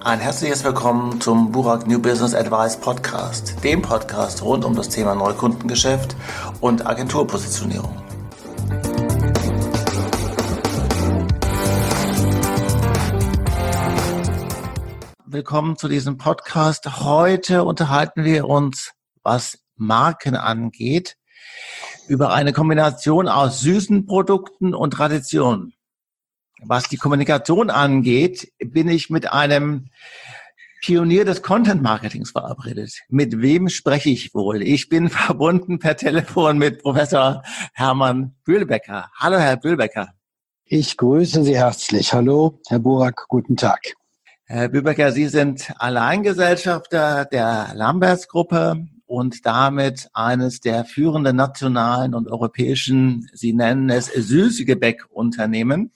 Ein herzliches Willkommen zum Burak New Business Advice Podcast, dem Podcast rund um das Thema Neukundengeschäft und Agenturpositionierung. Willkommen zu diesem Podcast. Heute unterhalten wir uns, was Marken angeht, über eine Kombination aus süßen Produkten und Tradition. Was die Kommunikation angeht, bin ich mit einem Pionier des Content-Marketings verabredet. Mit wem spreche ich wohl? Ich bin verbunden per Telefon mit Professor Hermann Bühlbecker. Hallo, Herr Bühlbecker. Ich grüße Sie herzlich. Hallo, Herr Burak, guten Tag. Herr Bühlbecker, Sie sind Alleingesellschafter der Lamberts-Gruppe und damit eines der führenden nationalen und europäischen, Sie nennen es Süßgebäckunternehmen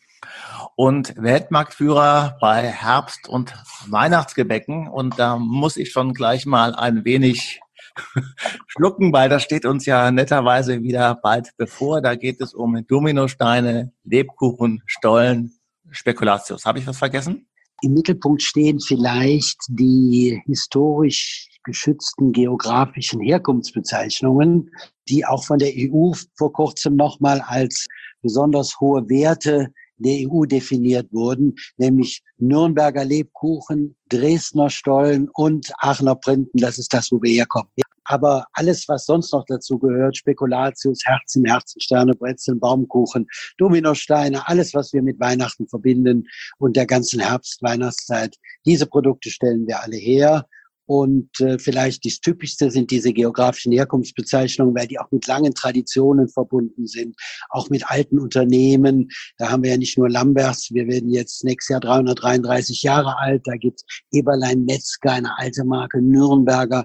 und Weltmarktführer bei Herbst- und Weihnachtsgebäcken. Und da muss ich schon gleich mal ein wenig schlucken, weil das steht uns ja netterweise wieder bald bevor. Da geht es um Dominosteine, Lebkuchen, Stollen, Spekulatius. Habe ich was vergessen? Im Mittelpunkt stehen vielleicht die historisch geschützten geografischen Herkunftsbezeichnungen, die auch von der EU vor kurzem nochmal als besonders hohe Werte der EU definiert wurden, nämlich Nürnberger Lebkuchen, Dresdner Stollen und Aachener Printen. Das ist das, wo wir herkommen. Aber alles, was sonst noch dazu gehört, Spekulatius, Herzen, Herzensterne, Brezeln, Baumkuchen, Dominosteine, alles, was wir mit Weihnachten verbinden und der ganzen Herbst-Weihnachtszeit, diese Produkte stellen wir alle her. Und vielleicht das Typischste sind diese geografischen Herkunftsbezeichnungen, weil die auch mit langen Traditionen verbunden sind, auch mit alten Unternehmen. Da haben wir ja nicht nur Lamberts, wir werden jetzt nächstes Jahr 333 Jahre alt. Da gibt's Eberlein Metzger, eine alte Marke, Nürnberger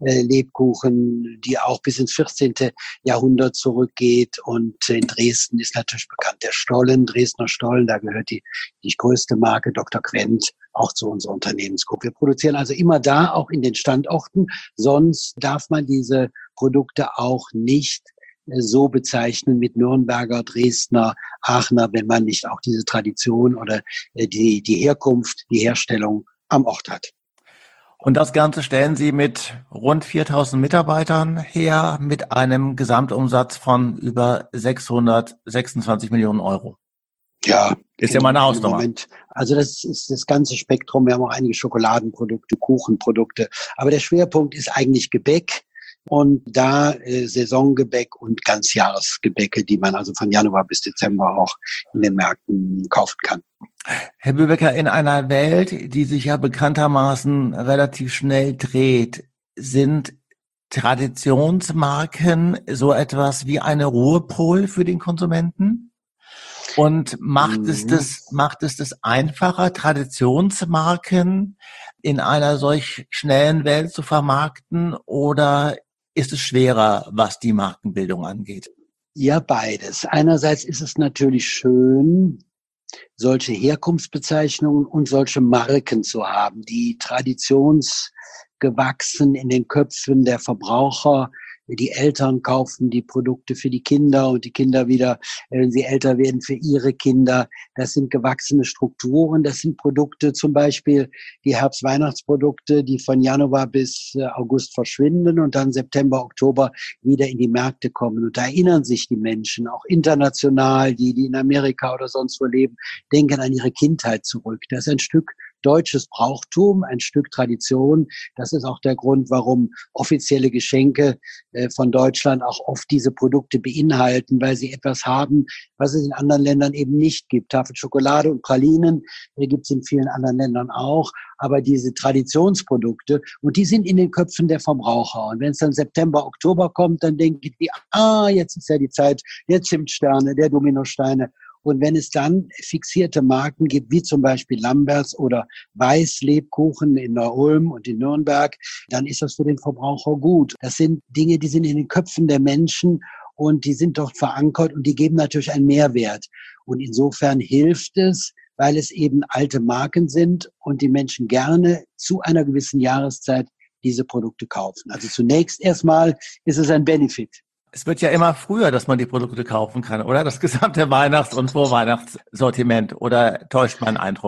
Lebkuchen, die auch bis ins 14. Jahrhundert zurückgeht. Und in Dresden ist natürlich bekannt der Stollen, Dresdner Stollen, da gehört die größte Marke, Dr. Quent, auch zu unserer Unternehmensgruppe. Wir produzieren also immer da, auch in den Standorten. Sonst darf man diese Produkte auch nicht so bezeichnen mit Nürnberger, Dresdner, Aachener, wenn man nicht auch diese Tradition oder die Herkunft, die Herstellung am Ort hat. Und das Ganze stellen Sie mit rund 4.000 Mitarbeitern her, mit einem Gesamtumsatz von über 626 Millionen Euro. Ja, ist ja mal eine Hausnummer. Moment. Also das ist das ganze Spektrum. Wir haben auch einige Schokoladenprodukte, Kuchenprodukte. Aber der Schwerpunkt ist eigentlich Gebäck und da Saisongebäck und Ganzjahresgebäcke, die man also von Januar bis Dezember auch in den Märkten kaufen kann. Herr Bühlbecker, in einer Welt, die sich ja bekanntermaßen relativ schnell dreht, sind Traditionsmarken so etwas wie eine Ruhepol für den Konsumenten? Und macht es das einfacher, Traditionsmarken in einer solch schnellen Welt zu vermarkten, oder ist es schwerer, was die Markenbildung angeht? Ja, beides. Einerseits ist es natürlich schön, solche Herkunftsbezeichnungen und solche Marken zu haben, die traditionsgewachsen in den Köpfen der Verbraucher. Die Eltern kaufen die Produkte für die Kinder und die Kinder wieder, wenn sie älter werden, für ihre Kinder. Das sind gewachsene Strukturen. Das sind Produkte, zum Beispiel die Herbst-Weihnachtsprodukte, die von Januar bis August verschwinden und dann September, Oktober wieder in die Märkte kommen. Und da erinnern sich die Menschen, auch international, die in Amerika oder sonst wo leben, denken an ihre Kindheit zurück. Das ist ein Stück deutsches Brauchtum, ein Stück Tradition. Das ist auch der Grund, warum offizielle Geschenke von Deutschland auch oft diese Produkte beinhalten, weil sie etwas haben, was es in anderen Ländern eben nicht gibt. Tafel Schokolade und Pralinen gibt es in vielen anderen Ländern auch, aber diese Traditionsprodukte, und die sind in den Köpfen der Verbraucher. Und wenn es dann September, Oktober kommt, dann denken die, jetzt ist ja die Zeit der Zimtsterne, der Dominosteine. Und wenn es dann fixierte Marken gibt, wie zum Beispiel Lamberts oder Weiß-Lebkuchen in Neu-Ulm und in Nürnberg, dann ist das für den Verbraucher gut. Das sind Dinge, die sind in den Köpfen der Menschen und die sind dort verankert und die geben natürlich einen Mehrwert. Und insofern hilft es, weil es eben alte Marken sind und die Menschen gerne zu einer gewissen Jahreszeit diese Produkte kaufen. Also zunächst erstmal ist es ein Benefit. Es wird ja immer früher, dass man die Produkte kaufen kann, oder? Das gesamte Weihnachts- und Vorweihnachtssortiment. Oder täuscht mein Eindruck?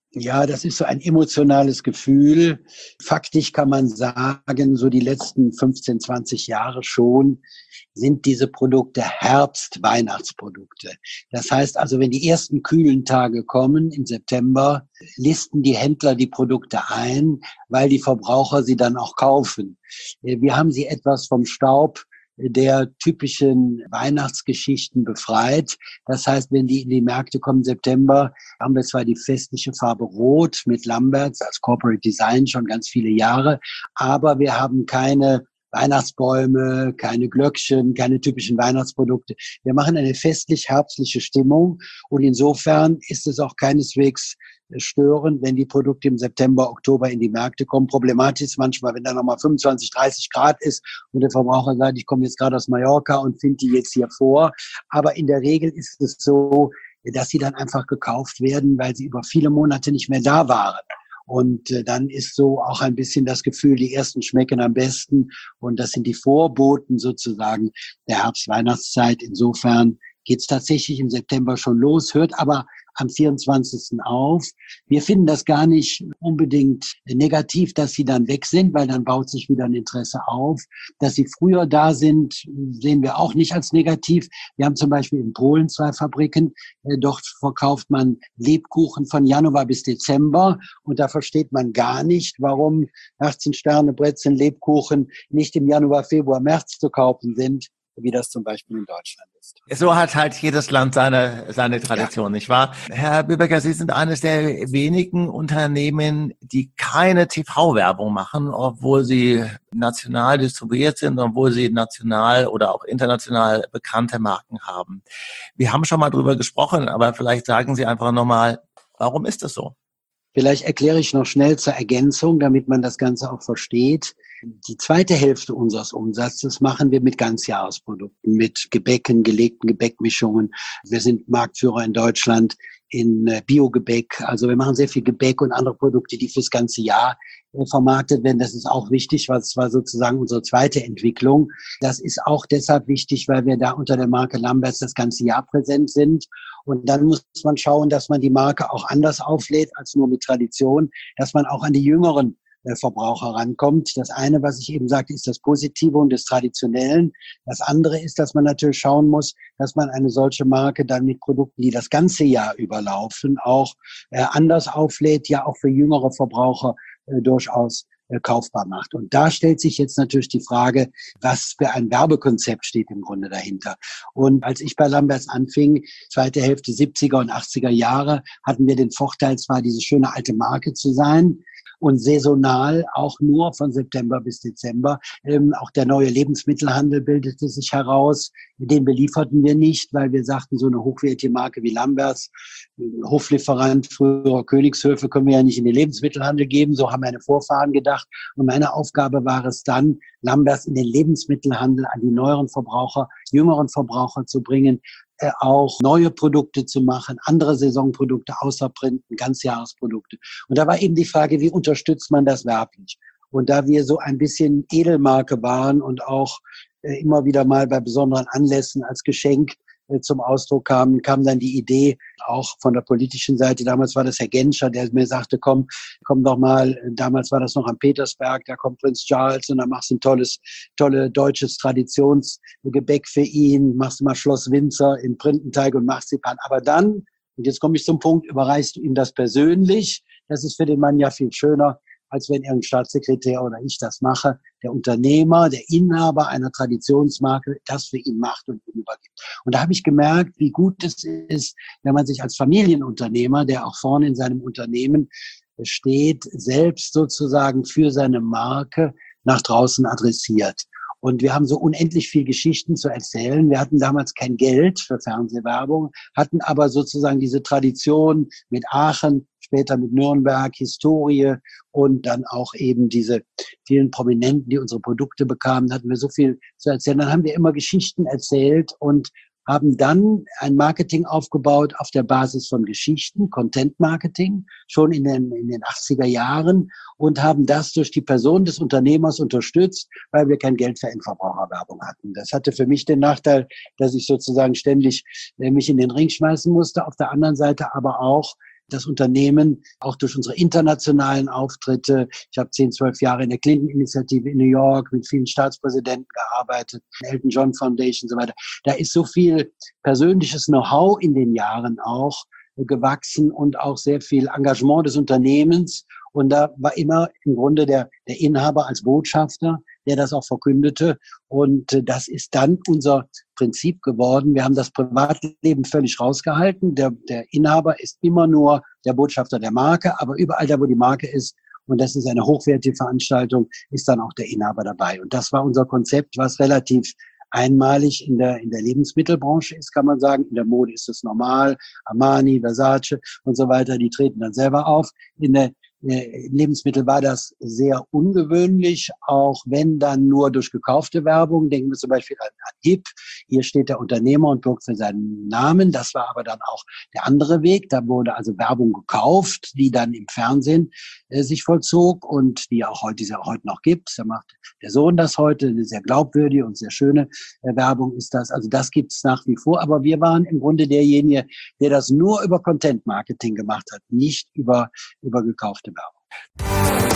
Ja, das ist so ein emotionales Gefühl. Faktisch kann man sagen, so die letzten 15, 20 Jahre schon sind diese Produkte Herbst-Weihnachtsprodukte. Das heißt also, wenn die ersten kühlen Tage kommen im September, listen die Händler die Produkte ein, weil die Verbraucher sie dann auch kaufen. Wir haben sie etwas vom Staub der typischen Weihnachtsgeschichten befreit. Das heißt, wenn die in die Märkte kommen im September, haben wir zwar die festliche Farbe Rot mit Lamberts als Corporate Design schon ganz viele Jahre, aber wir haben keine Weihnachtsbäume, keine Glöckchen, keine typischen Weihnachtsprodukte. Wir machen eine festlich-herbstliche Stimmung und insofern ist es auch keineswegs störend, wenn die Produkte im September, Oktober in die Märkte kommen. Problematisch ist manchmal, wenn da nochmal 25, 30 Grad ist und der Verbraucher sagt, ich komme jetzt gerade aus Mallorca und finde die jetzt hier vor. Aber in der Regel ist es so, dass sie dann einfach gekauft werden, weil sie über viele Monate nicht mehr da waren. Und dann ist so auch ein bisschen das Gefühl, die ersten schmecken am besten. Und das sind die Vorboten sozusagen der Herbst-Weihnachtszeit. Insofern geht es tatsächlich im September schon los, hört aber am 24. auf. Wir finden das gar nicht unbedingt negativ, dass sie dann weg sind, weil dann baut sich wieder ein Interesse auf. Dass sie früher da sind, sehen wir auch nicht als negativ. Wir haben zum Beispiel in Polen 2 Fabriken. Dort verkauft man Lebkuchen von Januar bis Dezember. Und da versteht man gar nicht, warum 18 Sterne, Brezeln, Lebkuchen nicht im Januar, Februar, März zu kaufen sind, wie das zum Beispiel in Deutschland ist. So hat halt jedes Land seine Tradition, nicht wahr? Herr Bübecker, Sie sind eines der wenigen Unternehmen, die keine TV-Werbung machen, obwohl sie national distribuiert sind, obwohl sie national oder auch international bekannte Marken haben. Wir haben schon mal drüber gesprochen, aber vielleicht sagen Sie einfach nochmal, warum ist das so? Vielleicht erkläre ich noch schnell zur Ergänzung, damit man das Ganze auch versteht. Die zweite Hälfte unseres Umsatzes machen wir mit Ganzjahresprodukten, mit Gebäcken, gelegten Gebäckmischungen. Wir sind Marktführer in Deutschland in Biogebäck. Also wir machen sehr viel Gebäck und andere Produkte, die fürs ganze Jahr vermarktet werden. Das ist auch wichtig, weil es war sozusagen unsere zweite Entwicklung. Das ist auch deshalb wichtig, weil wir da unter der Marke Lamberts das ganze Jahr präsent sind. Und dann muss man schauen, dass man die Marke auch anders auflädt als nur mit Tradition, dass man auch an die jüngeren Verbraucher rankommt. Das eine, was ich eben sagte, ist das Positive und das Traditionellen. Das andere ist, dass man natürlich schauen muss, dass man eine solche Marke dann mit Produkten, die das ganze Jahr überlaufen, auch anders auflädt, ja auch für jüngere Verbraucher durchaus kaufbar macht. Und da stellt sich jetzt natürlich die Frage, was für ein Werbekonzept steht im Grunde dahinter. Und als ich bei Lamberts anfing, zweite Hälfte 70er und 80er Jahre, hatten wir den Vorteil, zwar diese schöne alte Marke zu sein, und saisonal auch nur von September bis Dezember. Auch der neue Lebensmittelhandel bildete sich heraus. Den belieferten wir nicht, weil wir sagten, so eine hochwertige Marke wie Lamberts, Hoflieferant früherer Königshöfe, können wir ja nicht in den Lebensmittelhandel geben. So haben meine Vorfahren gedacht. Und meine Aufgabe war es dann, Lamberts in den Lebensmittelhandel an die neueren Verbraucher, jüngeren Verbraucher zu bringen, auch neue Produkte zu machen, andere Saisonprodukte außer Printen, Ganzjahresprodukte. Und da war eben die Frage, wie unterstützt man das werblich? Und da wir so ein bisschen Edelmarke waren und auch immer wieder mal bei besonderen Anlässen als Geschenk zum Ausdruck kam dann die Idee auch von der politischen Seite. Damals war das Herr Genscher, der mir sagte, komm doch mal, damals war das noch am Petersberg, da kommt Prinz Charles und dann machst du ein tolle deutsches Traditionsgebäck für ihn, machst du mal Schloss Windsor in Printenteig und Marzipan. Aber dann, und jetzt komme ich zum Punkt, überreichst du ihm das persönlich. Das ist für den Mann ja viel schöner, als wenn irgendein Staatssekretär oder ich das mache. Der Unternehmer, der Inhaber einer Traditionsmarke das für ihn macht und ihm übergibt. Und da habe ich gemerkt, wie gut es ist, wenn man sich als Familienunternehmer, der auch vorne in seinem Unternehmen steht, selbst sozusagen für seine Marke nach draußen adressiert. Und wir haben so unendlich viel Geschichten zu erzählen. Wir hatten damals kein Geld für Fernsehwerbung, hatten aber sozusagen diese Tradition mit Aachen, später mit Nürnberg, Historie und dann auch eben diese vielen Prominenten, die unsere Produkte bekamen, hatten wir so viel zu erzählen. Dann haben wir immer Geschichten erzählt und haben dann ein Marketing aufgebaut auf der Basis von Geschichten, Content Marketing, schon in den 80er Jahren und haben das durch die Person des Unternehmers unterstützt, weil wir kein Geld für Endverbraucherwerbung hatten. Das hatte für mich den Nachteil, dass ich sozusagen ständig mich in den Ring schmeißen musste, auf der anderen Seite aber auch das Unternehmen auch durch unsere internationalen Auftritte. Ich habe 10, 12 Jahre in der Clinton-Initiative in New York mit vielen Staatspräsidenten gearbeitet, Elton John Foundation und so weiter. Da ist so viel persönliches Know-how in den Jahren auch gewachsen und auch sehr viel Engagement des Unternehmens. Und da war immer im Grunde der Inhaber als Botschafter, der das auch verkündete. Und das ist dann unser Prinzip geworden. Wir haben das Privatleben völlig rausgehalten. Der Inhaber ist immer nur der Botschafter der Marke, aber überall da, wo die Marke ist, und das ist eine hochwertige Veranstaltung, ist dann auch der Inhaber dabei. Und das war unser Konzept, was relativ einmalig in der Lebensmittelbranche ist, kann man sagen. In der Mode ist es normal. Armani, Versace und so weiter, die treten dann selber auf. In der Lebensmittel war das sehr ungewöhnlich, auch wenn dann nur durch gekaufte Werbung. Denken wir zum Beispiel an HIP. Hier steht der Unternehmer und bürgt für seinen Namen. Das war aber dann auch der andere Weg. Da wurde also Werbung gekauft, die dann im Fernsehen sich vollzog und die auch heute noch gibt. Da macht der Sohn das heute. Eine sehr glaubwürdige und sehr schöne Werbung ist das. Also das gibt es nach wie vor. Aber wir waren im Grunde derjenige, der das nur über Content Marketing gemacht hat, nicht über gekaufte Werbung.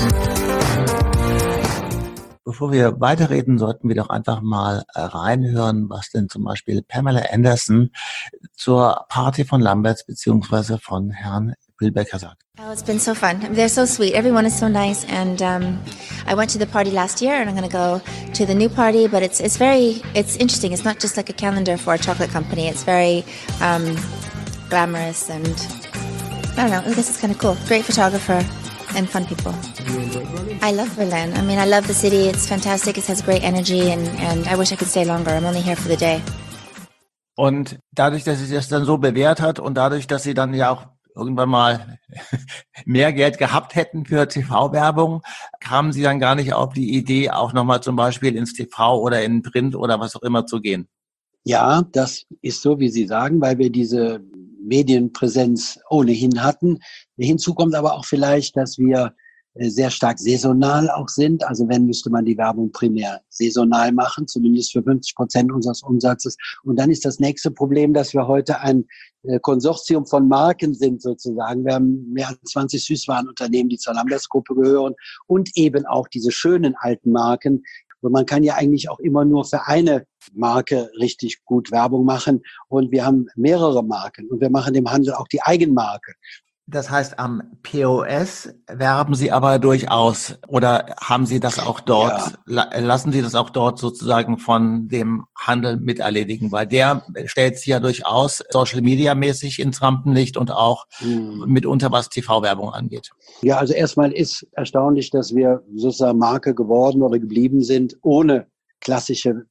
Bevor wir weiterreden, sollten wir doch einfach mal reinhören, was denn zum Beispiel Pamela Anderson zur Party von Lamberts beziehungsweise von Herrn Bühlbecker sagt. Oh, it's been so fun. They're so sweet. Everyone is so nice. And I went to the party last year, and I'm going to go to the new party. But it's interesting. It's not just like a calendar for a chocolate company. It's very glamorous, and I don't know. I guess it's kind of cool. Great photographer and fun people. I love Berlin. I mean, I love the city. It's fantastic. It has great energy, and I wish I could stay longer. I'm only here for the day. Und dadurch, dass sie das dann so bewährt hat und dadurch, dass sie dann ja auch irgendwann mal mehr Geld gehabt hätten für TV-Werbung, kamen sie dann gar nicht auf die Idee, auch nochmal zum Beispiel ins TV oder in Print oder was auch immer zu gehen. Ja, das ist so, wie Sie sagen, weil wir diese Medienpräsenz ohnehin hatten. Hinzu kommt aber auch vielleicht, dass wir sehr stark saisonal auch sind. Also wenn, müsste man die Werbung primär saisonal machen, zumindest für 50% unseres Umsatzes. Und dann ist das nächste Problem, dass wir heute ein Konsortium von Marken sind sozusagen. Wir haben mehr als 20 Süßwarenunternehmen, die zur Lamberts-Gruppe gehören und eben auch diese schönen alten Marken. Und man kann ja eigentlich auch immer nur für eine Marke richtig gut Werbung machen. Und wir haben mehrere Marken und wir machen dem Handel auch die Eigenmarke. Das heißt, am POS werben Sie aber durchaus oder haben Sie das auch dort, lassen Sie das auch dort sozusagen von dem Handel miterledigen? Weil der stellt sich ja durchaus Social-Media-mäßig ins Rampenlicht und auch mitunter was TV-Werbung angeht. Ja, also erstmal ist erstaunlich, dass wir sozusagen Marke geworden oder geblieben sind, ohne klassische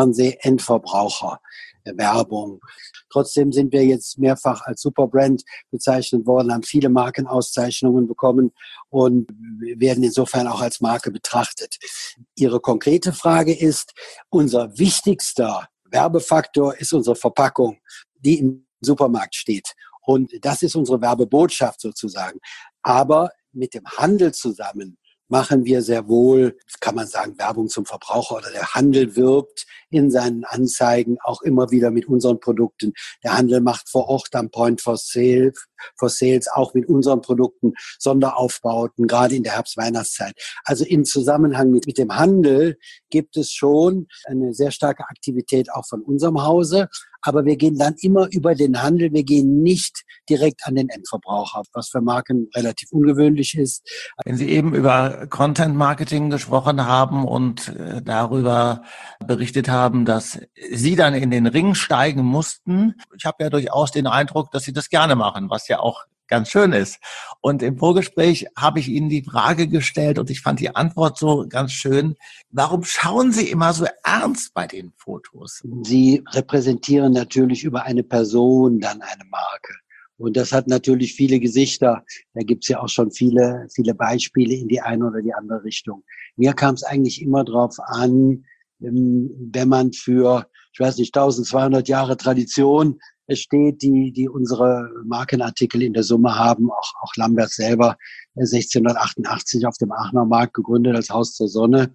Fernseh-Endverbraucher-Werbung. Trotzdem sind wir jetzt mehrfach als Superbrand bezeichnet worden, haben viele Markenauszeichnungen bekommen und werden insofern auch als Marke betrachtet. Ihre konkrete Frage ist, unser wichtigster Werbefaktor ist unsere Verpackung, die im Supermarkt steht. Und das ist unsere Werbebotschaft sozusagen. Aber mit dem Handel zusammen machen wir sehr wohl, kann man sagen, Werbung zum Verbraucher oder der Handel wirbt in seinen Anzeigen auch immer wieder mit unseren Produkten. Der Handel macht vor Ort am Point for Sales auch mit unseren Produkten Sonderaufbauten, gerade in der Herbst-Weihnachtszeit. Also im Zusammenhang mit dem Handel gibt es schon eine sehr starke Aktivität auch von unserem Hause. Aber wir gehen dann immer über den Handel. Wir gehen nicht direkt an den Endverbraucher, was für Marken relativ ungewöhnlich ist. Wenn Sie eben über Content Marketing gesprochen haben und darüber berichtet haben, dass Sie dann in den Ring steigen mussten, ich habe ja durchaus den Eindruck, dass Sie das gerne machen, was ja auch ganz schön ist. Und im Vorgespräch habe ich Ihnen die Frage gestellt und ich fand die Antwort so ganz schön. Warum schauen Sie immer so ernst bei den Fotos? Sie repräsentieren natürlich über eine Person dann eine Marke. Und das hat natürlich viele Gesichter. Da gibt's ja auch schon viele Beispiele in die eine oder die andere Richtung. Mir kam es eigentlich immer drauf an, wenn man für, ich weiß nicht, 1200 Jahre Tradition steht, die unsere Markenartikel in der Summe haben, auch Lamberts selber 1688 auf dem Aachener Markt gegründet als Haus zur Sonne.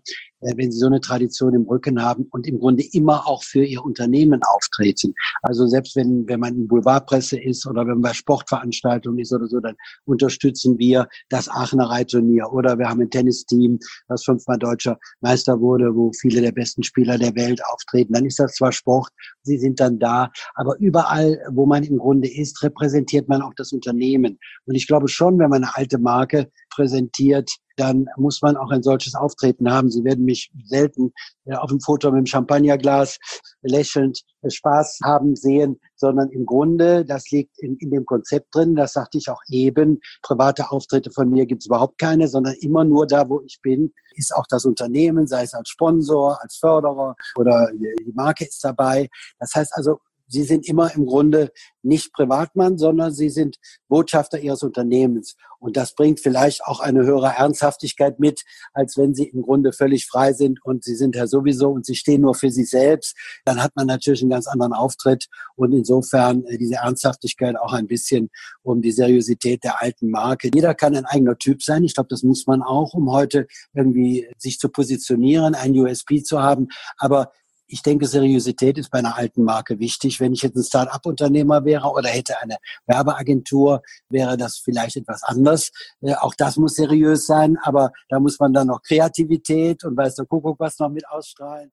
wenn sie so eine Tradition im Rücken haben und im Grunde immer auch für ihr Unternehmen auftreten. Also selbst wenn man in Boulevardpresse ist oder wenn man bei Sportveranstaltungen ist oder so, dann unterstützen wir das Aachener Reitturnier. Oder wir haben ein Tennisteam, das 5-mal deutscher Meister wurde, wo viele der besten Spieler der Welt auftreten. Dann ist das zwar Sport, sie sind dann da, aber überall, wo man im Grunde ist, repräsentiert man auch das Unternehmen. Und ich glaube schon, wenn man eine alte Marke präsentiert, dann muss man auch ein solches Auftreten haben. Sie werden mich selten auf dem Foto mit dem Champagnerglas lächelnd Spaß haben sehen, sondern im Grunde, das liegt in dem Konzept drin, das sagte ich auch eben, private Auftritte von mir gibt es überhaupt keine, sondern immer nur da, wo ich bin, ist auch das Unternehmen, sei es als Sponsor, als Förderer oder die Marke ist dabei. Das heißt also, Sie sind immer im Grunde nicht Privatmann, sondern Sie sind Botschafter Ihres Unternehmens. Und das bringt vielleicht auch eine höhere Ernsthaftigkeit mit, als wenn Sie im Grunde völlig frei sind und Sie sind ja sowieso und Sie stehen nur für sich selbst. Dann hat man natürlich einen ganz anderen Auftritt und insofern diese Ernsthaftigkeit auch ein bisschen um die Seriosität der alten Marke. Jeder kann ein eigener Typ sein. Ich glaube, das muss man auch, um heute irgendwie sich zu positionieren, ein USP zu haben. Aber ich denke, Seriosität ist bei einer alten Marke wichtig. Wenn ich jetzt ein Start-up-Unternehmer wäre oder hätte eine Werbeagentur, wäre das vielleicht etwas anders. Auch das muss seriös sein, aber da muss man dann noch Kreativität und weiß der Kuckuck was noch mit ausstrahlen.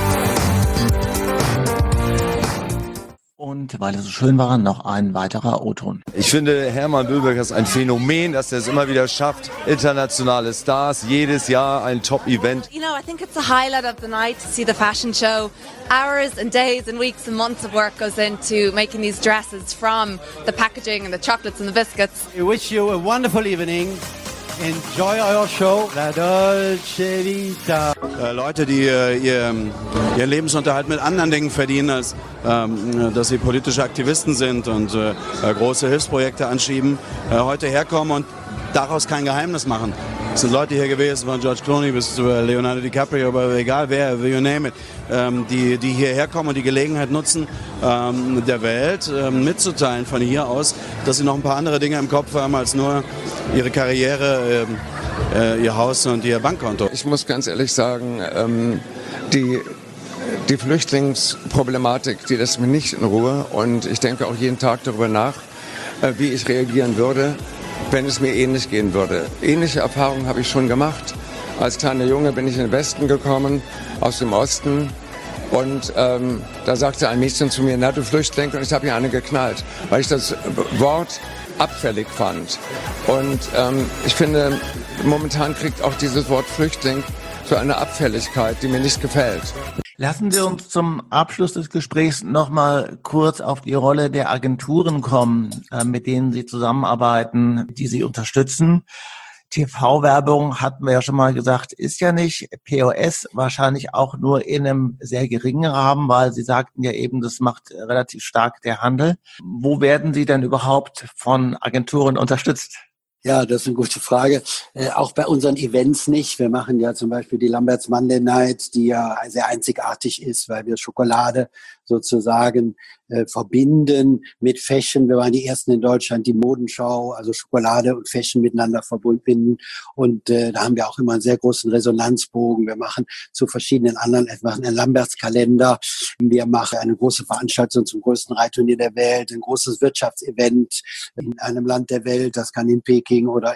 Und weil es so schön war, noch ein weiterer O-Ton. Ich finde, Hermann Böhlberger ist ein Phänomen, dass er es immer wieder schafft. Internationale Stars, jedes Jahr ein Top-Event. You know, I think it's the highlight of the night to see the fashion show. Hours and days and weeks and months of work goes into making these dresses, from the packaging and the chocolates and the biscuits. We wish you a wonderful evening. Enjoy our show, La Dolce Vita. Leute, die ihren Lebensunterhalt mit anderen Dingen verdienen, als dass sie politische Aktivisten sind und große Hilfsprojekte anschieben, heute herkommen und daraus kein Geheimnis machen. Es sind Leute hier gewesen, von George Clooney bis zu Leonardo DiCaprio, aber egal wer, you name it, die hierher kommen und die Gelegenheit nutzen, der Welt mitzuteilen von hier aus, dass sie noch ein paar andere Dinge im Kopf haben als nur ihre Karriere, ihr Haus und ihr Bankkonto. Ich muss ganz ehrlich sagen, die Flüchtlingsproblematik, die lässt mich nicht in Ruhe, und ich denke auch jeden Tag darüber nach, wie ich reagieren würde, wenn es mir ähnlich gehen würde. Ähnliche Erfahrungen habe ich schon gemacht. Als kleiner Junge bin ich in den Westen gekommen, aus dem Osten. Und da sagte ein Mädchen zu mir, na du Flüchtling, und ich habe ihr eine geknallt, weil ich das Wort abfällig fand. Und ich finde, momentan kriegt auch dieses Wort Flüchtling so eine Abfälligkeit, die mir nicht gefällt. Lassen Sie uns zum Abschluss des Gesprächs nochmal kurz auf die Rolle der Agenturen kommen, mit denen Sie zusammenarbeiten, die Sie unterstützen. TV-Werbung, hatten wir ja schon mal gesagt, ist ja nicht. POS wahrscheinlich auch nur in einem sehr geringen Rahmen, weil Sie sagten ja eben, das macht relativ stark der Handel. Wo werden Sie denn überhaupt von Agenturen unterstützt? Ja, das ist eine gute Frage. Auch bei unseren Events nicht. Wir machen ja zum Beispiel die Lambert's Monday Night, die ja sehr einzigartig ist, weil wir Schokolade sozusagen verbinden mit Fashion. Wir waren die ersten in Deutschland, die Modenschau, also Schokolade und Fashion miteinander verbinden. Und da haben wir auch immer einen sehr großen Resonanzbogen. Wir machen zu verschiedenen anderen, wir machen einen Lamberts-Kalender. Wir machen eine große Veranstaltung zum größten Reitturnier der Welt, ein großes Wirtschaftsevent in einem Land der Welt. Das kann in Peking oder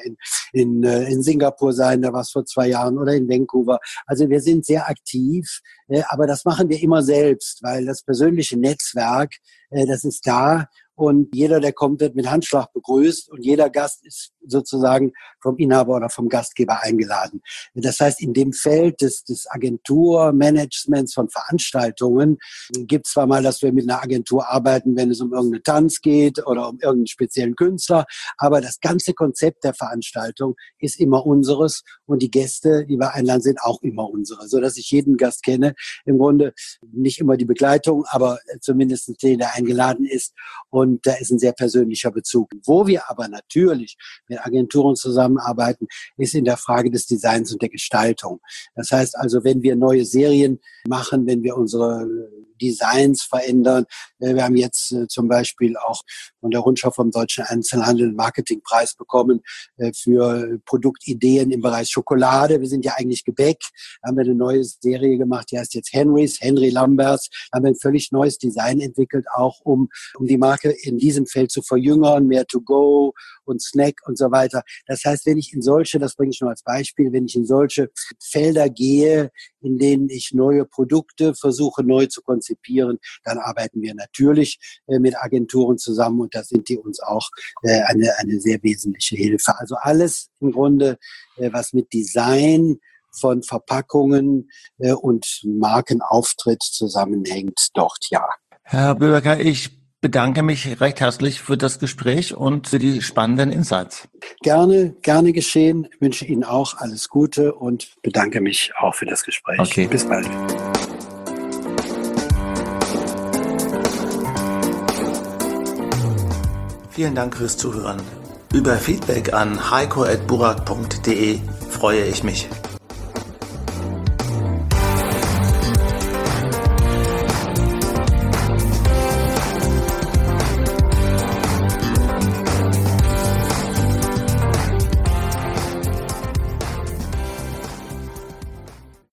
in Singapur sein, da war es vor 2 Jahren, oder in Vancouver. Also wir sind sehr aktiv, aber das machen wir immer selbst, weil das persönliche Netzwerk, das ist da. Und jeder, der kommt, wird mit Handschlag begrüßt und jeder Gast ist sozusagen vom Inhaber oder vom Gastgeber eingeladen. Das heißt, in dem Feld des Agenturmanagements von Veranstaltungen gibt es zwar mal, dass wir mit einer Agentur arbeiten, wenn es um irgendeinen Tanz geht oder um irgendeinen speziellen Künstler, aber das ganze Konzept der Veranstaltung ist immer unseres und die Gäste, die wir einladen, sind auch immer unsere, sodass ich jeden Gast kenne. Im Grunde nicht immer die Begleitung, aber zumindest den, der eingeladen ist. Und da ist ein sehr persönlicher Bezug. Wo wir aber natürlich, wir mit Agenturen zusammenarbeiten, ist in der Frage des Designs und der Gestaltung. Das heißt also, wenn wir neue Serien machen, wenn wir unsere Designs verändern. Wir haben jetzt zum Beispiel auch von der Rundschau vom Deutschen Einzelhandel einen Marketingpreis bekommen für Produktideen im Bereich Schokolade. Wir sind ja eigentlich Gebäck. Da haben wir eine neue Serie gemacht, die heißt jetzt Henry Lamberts. Da haben wir ein völlig neues Design entwickelt, auch um die Marke in diesem Feld zu verjüngern, mehr to go und Snack und so weiter. Das heißt, wenn ich in solche, das bringe ich nur als Beispiel, wenn ich in solche Felder gehe, in denen ich neue Produkte versuche neu zu konzipieren, dann arbeiten wir natürlich mit Agenturen zusammen und da sind die uns auch eine sehr wesentliche Hilfe. Also alles im Grunde, was mit Design von Verpackungen und Markenauftritt zusammenhängt, dort ja. Herr Böberger, ich bedanke mich recht herzlich für das Gespräch und für die spannenden Insights. Gerne geschehen. Ich wünsche Ihnen auch alles Gute und bedanke mich auch für das Gespräch. Okay. Bis bald. Vielen Dank fürs Zuhören. Über Feedback an heiko@burak.de freue ich mich.